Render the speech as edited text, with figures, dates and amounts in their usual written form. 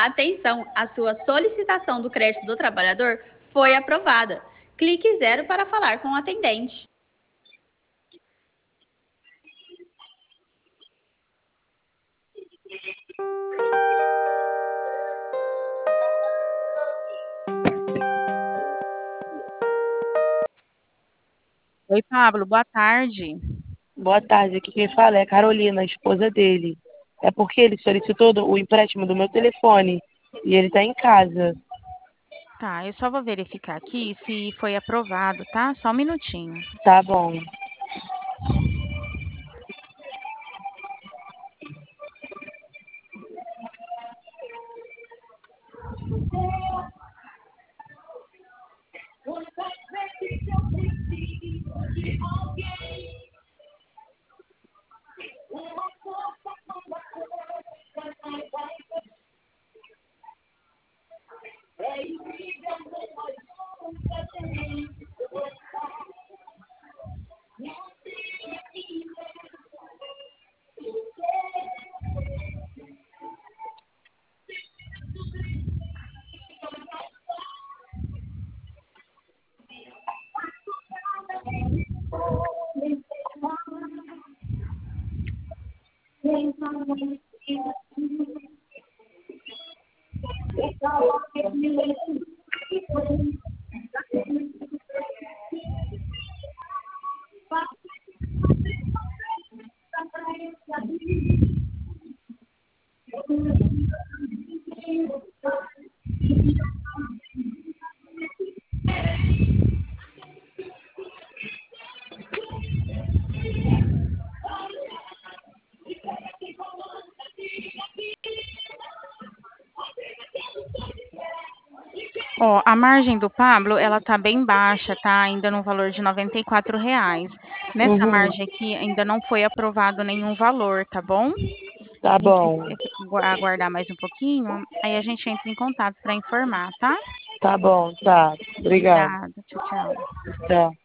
Atenção, a sua solicitação do crédito do trabalhador foi aprovada. Clique 0 para falar com o atendente. Oi, Pablo, boa tarde. Boa tarde, aqui quem fala é a Carolina, a esposa dele. É porque ele solicitou o empréstimo do meu telefone e ele tá em casa. Tá, eu só vou verificar aqui se foi aprovado, tá? Só um minutinho. Tá bom. Ó, a margem do Pablo, ela tá bem baixa, tá? Ainda no valor de R$ 94. Nessa Uhum. margem aqui, ainda não foi aprovado nenhum valor, tá bom? Tá A gente bom. tem que aguardar mais um pouquinho, aí a gente entra em contato para informar, tá? Tá bom, tá. Obrigado. Obrigada, tchau, tchau. Tchau.